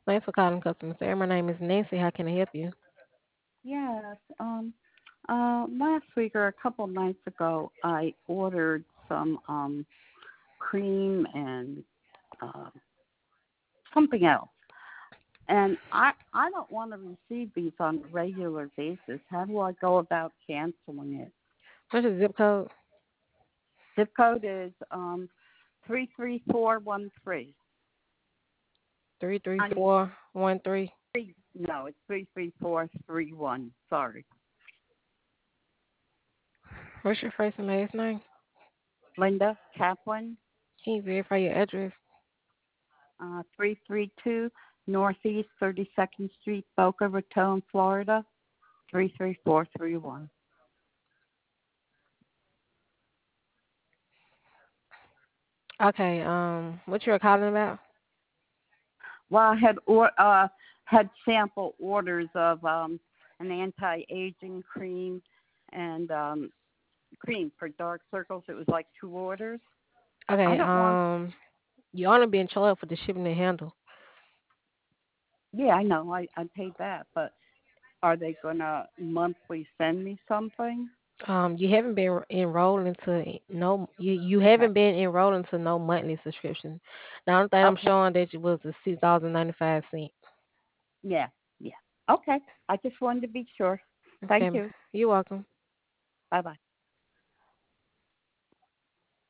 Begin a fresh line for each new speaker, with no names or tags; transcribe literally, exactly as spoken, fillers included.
Thanks for calling customer service. My name is Nancy. How can I help you?
Yes. Um. Uh. Last week or a couple nights ago, I ordered some um cream and uh, something else, and I I don't want to receive these on a regular basis. How do I go about canceling it?
What's your zip code?
Zip code is um three three four one three.
Three three
I mean
four one three.
three. No, it's three three four three one. Sorry,
What's your first and last name?
Linda Kaplan.
Can you verify your address?
Uh, three three two Northeast thirty-second Street, Boca Raton, Florida, three three four three one.
Okay. Um, what you were calling about?
Well, I had or, uh, had sample orders of um, an anti-aging cream and um, cream for dark circles. It was like two orders. I
Okay.
don't want.
Um, you only being charged for the shipping and handle.
Yeah, I know. I, I paid that, but are they gonna monthly send me something?
Um, you haven't been enrolled into no. You you
Okay.
haven't been enrolled into no monthly subscription. The only thing I'm
Okay.
showing that you was the six dollars and ninety five cent.
Yeah. Yeah. Okay. I just wanted to be sure. Thank
Okay.
you.
You're welcome.
Bye bye.